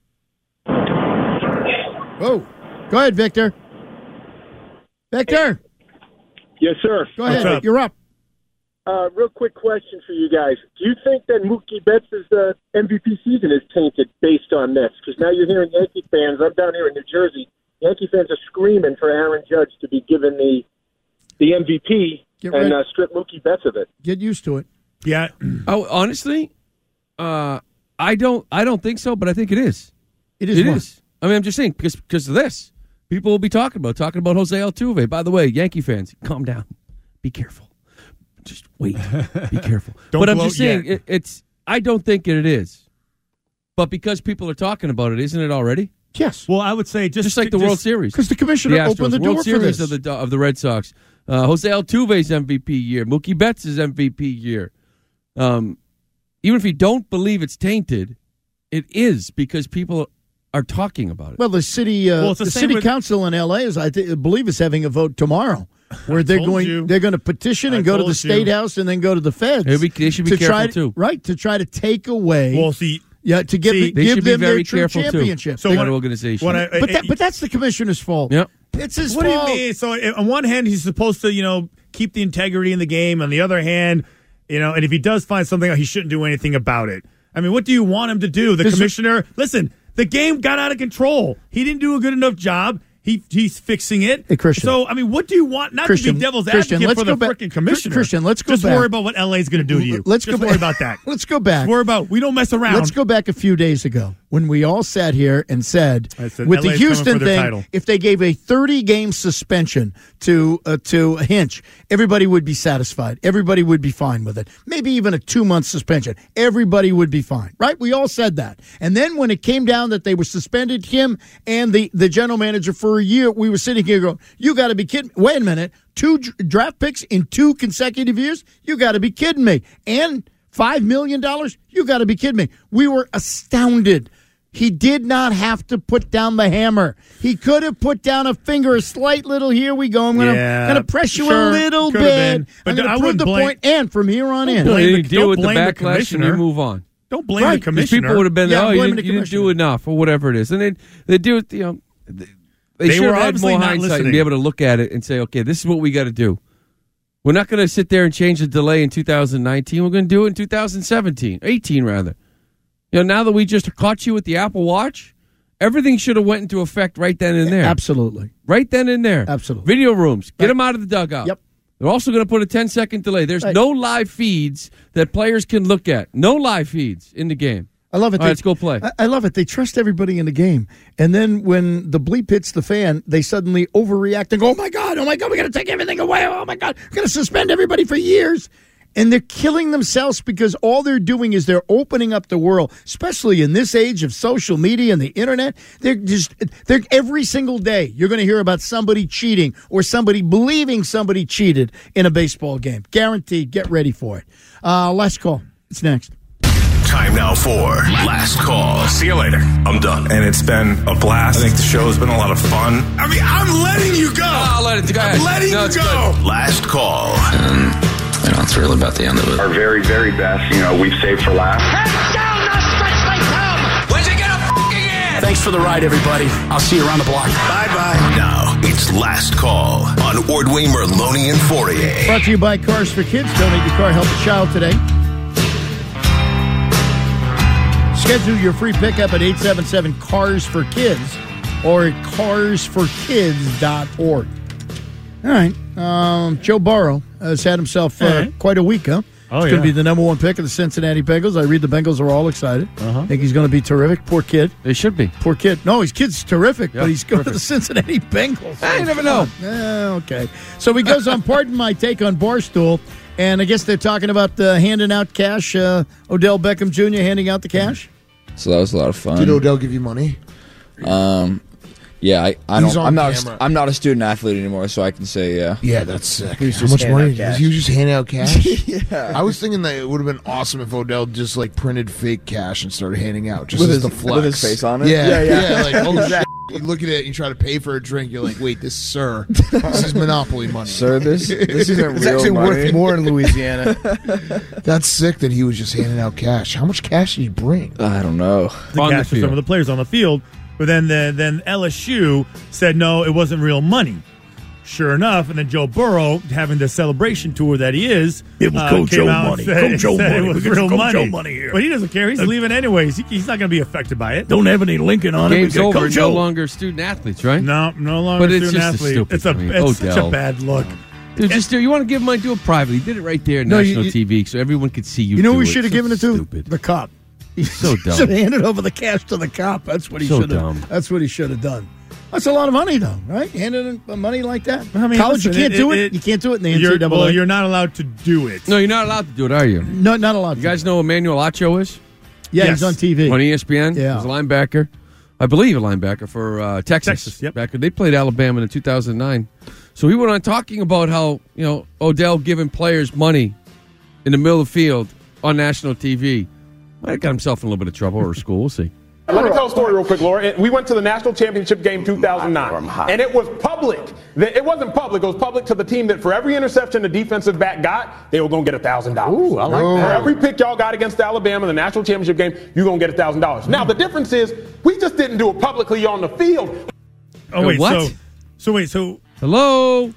Oh, go ahead, Victor. Victor. Yes, sir. Go ahead. You're up. Real quick question for you guys. Do you think that Mookie Betts' MVP season is tainted based on this? Because now you're hearing Yankee fans. I'm down here in New Jersey. Yankee fans are screaming for Aaron Judge to be given the MVP and strip Mookie Betts of it. Get used to it. Yeah. Oh, honestly, I don't think so, but I think it is. It is. I mean, I'm just saying because of this. People will be talking about Jose Altuve. By the way, Yankee fans, calm down. Be careful. Just wait. Be careful. But I'm just saying, I don't think it is. But because people are talking about it, isn't it already? Yes. Well, I would say just like the World Series. Because the commissioner opened the door World for this. Series of the Red Sox. Jose Altuve's MVP year. Mookie Betts' MVP year. Even if you don't believe it's tainted, it is because people are talking about it. Well, the city council in L.A. I believe is having a vote tomorrow where they're going to petition and go to the state house and then go to the feds. They should be careful too, right? To try to take away. Well, see. Yeah, to give them their true championship. So what organization? But that's the commissioner's fault. Yep. It's his fault. What do you mean? So on one hand, he's supposed to, keep the integrity in the game. On the other hand, and if he does find something out, he shouldn't do anything about it. I mean, what do you want him to do? The commissioner, listen, the game got out of control. He didn't do a good enough job. He's fixing it. Hey, Christian. So, I mean, what do you want? Not to be devil's advocate for the freaking commissioner. Christian, let's go back. Just worry about what LA's going to do to you. Let's worry about that. Let's go back. Just worry about, we don't mess around. Let's go back a few days ago when we all sat here and said with LA's the Houston thing, title. if they gave a 30-game suspension to Hinch, everybody would be satisfied. Everybody would be fine with it. Maybe even a 2-month suspension. Everybody would be fine, right? We all said that. And then when it came down that they were suspended him and the general manager for a year, we were sitting here going, you got to be kidding. Wait a minute. 2 draft picks in 2 consecutive years? You got to be kidding me. And $5 million? You got to be kidding me. We were astounded. He did not have to put down the hammer. He could have put down a finger, a slight little, here we go. I'm going to press you a little bit. But I'm going to prove the point, and from here on in. You deal with the backlash and you move on. Don't blame the commissioner. People would have been, you didn't do enough or whatever it is. And they do it, they should have had more hindsight and be able to look at it and say, okay, this is what we got to do. We're not going to sit there and change the delay in 2019. We're going to do it in 2017, 18 rather. Now that we just caught you with the Apple Watch, everything should have went into effect right then and there. Absolutely. Right then and there. Absolutely. Video rooms, get them out of the dugout. Yep. They're also going to put a 10-second delay. There's no live feeds that players can look at. No live feeds in the game. I love it. All right, let's go play. I love it. They trust everybody in the game. And then when the bleep hits the fan, they suddenly overreact and go, oh, my God, we got to take everything away. Oh, my God, we're going to suspend everybody for years. And they're killing themselves because all they're doing is they're opening up the world, especially in this age of social media and the internet. They're every single day you're going to hear about somebody cheating or somebody believing somebody cheated in a baseball game. Guaranteed. Get ready for it. Last call. It's next. Time now for Last Call. See you later. I'm done. And it's been a blast. I think the show's been a lot of fun. I mean, I'm letting you go. I'll let it go. I'm letting you go. Good. Last Call. It's really about the end of it. Our very, very best, we've saved for last. Head down, the stretch they come. When's it gonna f***ing end? Thanks for the ride, everybody. I'll see you around the block. Bye-bye. Now, it's Last Call on Ordway, Merloni, and Fourier. Brought to you by Cars for Kids. Donate your car, help a child today. Schedule your free pickup at 877-CARS-FOR-KIDS or at carsforkids.org. All right. Joe Burrow has had himself quite a week, huh? Oh, he's going to be the number 1 pick of the Cincinnati Bengals. I read the Bengals are all excited. I think he's going to be terrific. Poor kid. They should be. Poor kid. No, his kid's terrific, but he's going to the Cincinnati Bengals. You never know. Okay. So he goes on Pardon My Take on Barstool, and I guess they're talking about handing out cash. Odell Beckham Jr. handing out the cash. So that was a lot of fun. Did Odell give you money? Yeah, I'm not a student athlete anymore, so I can say yeah. Yeah, that's sick. How much money? Was he just handing out cash? Yeah. I was thinking that it would have been awesome if Odell just printed fake cash and started handing out just with as his, the flex. with his face on it. Yeah. Like, oh shit. You look at it and you try to pay for a drink. You're like, wait, this is Monopoly money. Sir, this isn't real It's actually money. worth more in Louisiana. That's sick that he was just handing out cash. How much cash did he bring? I don't know. The cash for some of the players on the field. But then LSU said, no, it wasn't real money. Sure enough, and then Joe Burrow, having the celebration tour that he is, it was Coach Joe money. Coach Joe money. It was real Coach money. Joe money here. But he doesn't care. He's leaving anyways. He's not going to be affected by it. Don't have any Lincoln on it. Game's over. No longer student athletes, right? No longer but student athlete. It's such a bad look. Dude, you want to give him, do it privately. He did it right there on national TV so everyone could see you. You know who we do should have given it to? The cop. He's so dumb. Should have handed over the cash to the cop. That's what he should have. That's what he should have done. That's a lot of money, though, right? Handing money like that. I mean, college, listen, you can't do it. You can't do it in the NCAA. Well, you're not allowed to do it. No, you're not allowed to do it, are you? No, not allowed. You guys know who Emmanuel Acho is? Yeah, yes. He's on TV on ESPN. Yeah, he's a linebacker. I believe a linebacker for Texas. Yep. They played Alabama in 2009. So he went on talking about how Odell giving players money in the middle of the field on national TV. Might have got himself in a little bit of trouble or school. We'll see. Let me tell a story real quick, Laura. We went to the national championship game 2009, and it was public. It wasn't public. It was public to the team that for every interception the defensive back got, they were going to get $1,000. Ooh, I like that. For every pick y'all got against Alabama in the national championship game, you're going to get $1,000. Now, the difference is we just didn't do it publicly on the field. Oh, wait. What? So. Hello?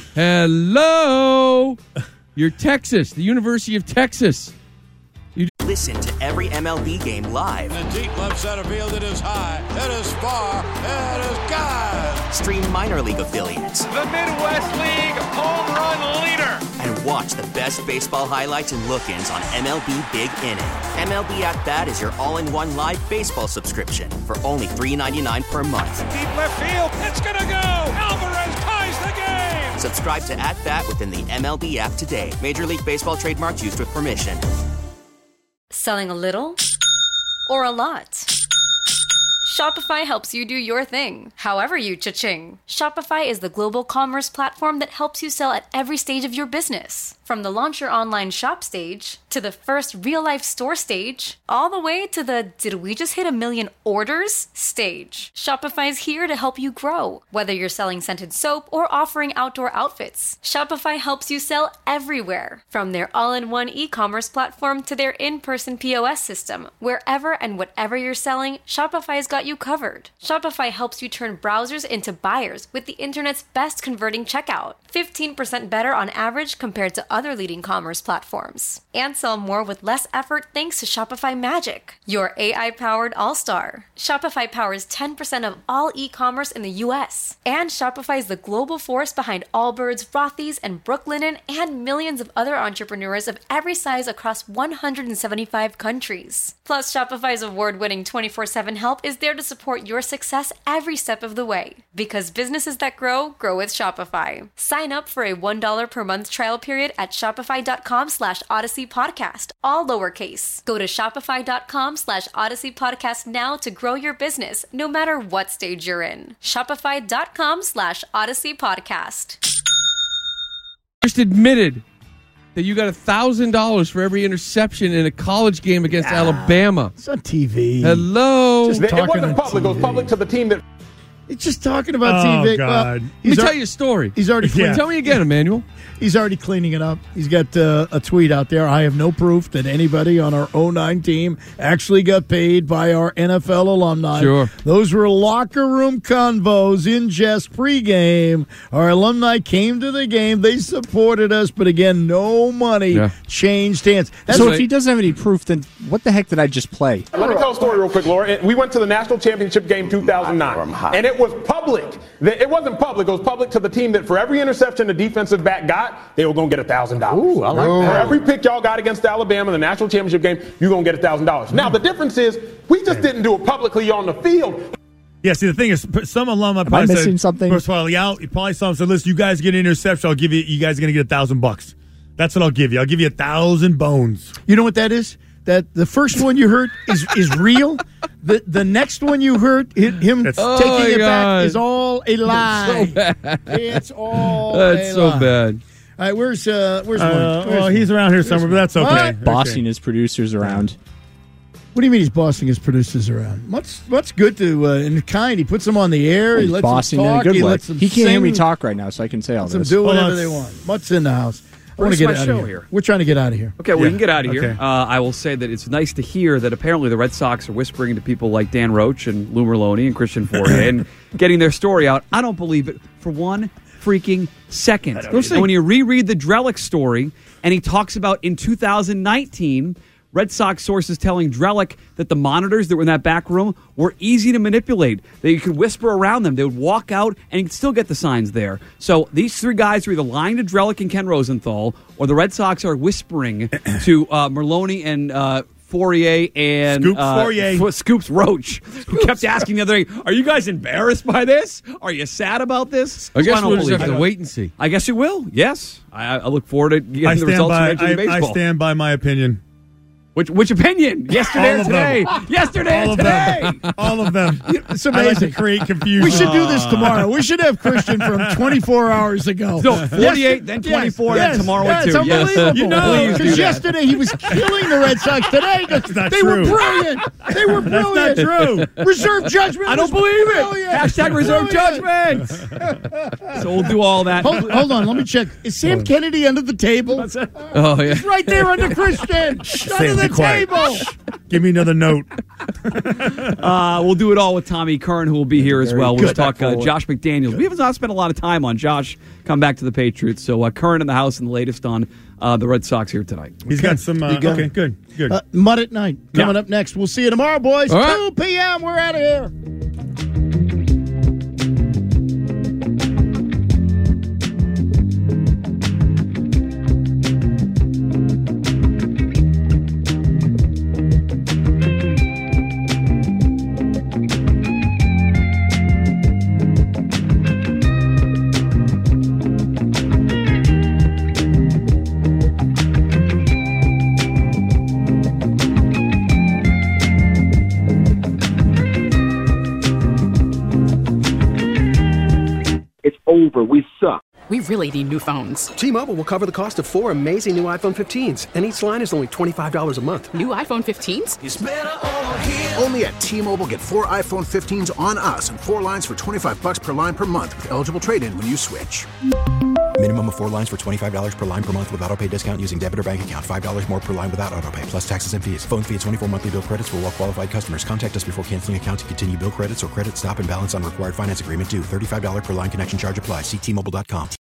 You're Texas, the University of Texas. Listen to every MLB game live. In the deep left center field, it is high, it is far, it is gone. Stream minor league affiliates. The Midwest League home run leader. And watch the best baseball highlights and look-ins on MLB Big Inning. MLB At Bat is your all-in-one live baseball subscription for only $3.99 per month. Deep left field, it's gonna go. Alvarez ties the game. Subscribe to At Bat within the MLB app today. Major League Baseball trademarks used with permission. Selling a little or a lot? Shopify helps you do your thing, however you cha-ching. Shopify is the global commerce platform that helps you sell at every stage of your business. From the launch your online shop stage, to the first real-life store stage, all the way to the did we just hit 1 million orders stage. Shopify's here to help you grow. Whether you're selling scented soap or offering outdoor outfits, Shopify helps you sell everywhere. From their all-in-one e-commerce platform to their in-person POS system, wherever and whatever you're selling, Shopify's got you covered. Shopify helps you turn browsers into buyers with the internet's best converting checkout. 15% better on average compared to other leading commerce platforms. And sell more with less effort thanks to Shopify Magic, your AI-powered all-star. Shopify powers 10% of all e-commerce in the U.S. And Shopify is the global force behind Allbirds, Rothy's, and Brooklinen, and millions of other entrepreneurs of every size across 175 countries. Plus, Shopify's award-winning 24/7 help is there to support your success every step of the way. Because businesses that grow with Shopify. Sign up for a $1 per month trial period at shopify.com/Odyssey Podcast, all lowercase. Go to shopify.com/Odyssey Podcast now to grow your business, no matter what stage you're in. Shopify.com/Odyssey Podcast. Just admitted that you got $1,000 for every interception in a college game against Alabama. It's on TV. Hello. Just It talking wasn't on public. It was TV. public to the team that. It's just talking about Oh, TV. God. Well, Let me he's tell you a story. He's already cleaning. Tell me again, Emmanuel. He's already cleaning it up. He's got a tweet out there. I have no proof that anybody on our 09 team actually got paid by our NFL alumni. Sure. Those were locker room convos in jest pregame. Our alumni came to the game. They supported us, but again, no money changed hands. So if he doesn't have any proof, then what the heck did I just play? Let me tell a story real quick, Laura. We went to the national championship game 2009, and it was public. It wasn't public. It was public to the team that for every interception the defensive back got, they were going to get $1,000. Ooh, I like For that. every pick y'all got against Alabama in the national championship game, you're going to get $1,000. Now, the difference is we just didn't do it publicly on the field. Yeah, see, the thing is, some alumni Am I probably missing said, something? First of all, yeah, probably some said, listen, you guys get an interception, I'll give you, you guys are going to get $1,000. That's what I'll give you. I'll give you 1,000 bones. You know what that is? That the first one you heard is real. The next one you heard, him taking it back, is all a lie. So bad. It's all That's a so lie. bad. All right, where's Mark? Well, he's around here somewhere, but that's okay. Bossing his producers around. What do you mean he's bossing his producers around? What's good to in kind? He puts them on the air. He He's lets bossing them in a talk. good He way. lets them He can't hear me sing, talk right now, so I can say all lets them this. do Hold whatever on. they want. Mutt's in the house. I want Where's to my get out show of here? We're trying to get out of here. Okay, we can get out of here. Okay. I will say that it's nice to hear that apparently the Red Sox are whispering to people like Dan Roach and Lou Merlone and Christian Fourier and getting their story out. I don't believe it for one freaking second. And when you reread the Drellick story, and he talks about in 2019, Red Sox sources telling Drellick that the monitors that were in that back room were easy to manipulate. That you could whisper around them. They would walk out and you could still get the signs there. So these three guys are either lying to Drellick and Ken Rosenthal, or the Red Sox are whispering to Merlone and Fourier and Scoops Roach, who kept asking the other day, are you guys embarrassed by this? Are you sad about this? I guess don't we'll just believe have it. to wait and see. I guess you will, yes. I look forward to getting the results of Major League I Baseball. stand by my opinion. Which opinion? Yesterday or today? Yesterday or today? All of them. It's I like amazing. to create confusion. We should do this tomorrow. We should have Christian from 24 hours ago. No, 48, then 24, then tomorrow at 2. It's unbelievable. You know, because yesterday he was killing the Red Sox. Today they were brilliant. They were brilliant. That's not true. Reserve judgment. I don't was believe it. brilliant. Hashtag reserve Brilliant. judgment. So we'll do all that. Hold on. Let me check. Is Sam Kennedy under the table? Oh, yeah. He's right there under Christian. Under the quiet. table. Give me another note. We'll do it all with Tommy Kern, who will be here as well. We'll good. talk Josh McDaniels. We have not spent a lot of time on Josh. Come back to the Patriots. So Kern in the house and the latest on the Red Sox here tonight. He's got some. Okay, good. Mud at Night coming up next. We'll see you tomorrow, boys. All right. 2 p.m. We're out of here. Over. We suck. We really need new phones. T-Mobile will cover the cost of 4 amazing new iPhone 15s, and each line is only $25 a month. New iPhone 15s? It's better over here. Only at T-Mobile, get 4 iPhone 15s on us and 4 lines for $25 per line per month with eligible trade-in when you switch. Minimum of 4 lines for $25 per line per month with autopay discount using debit or bank account. $5 more per line without autopay, plus taxes and fees. Phone fee at 24 monthly bill credits for well-qualified customers. Contact us before canceling account to continue bill credits or credit stop and balance on required finance agreement due. $35 per line connection charge applies. See T-Mobile.com.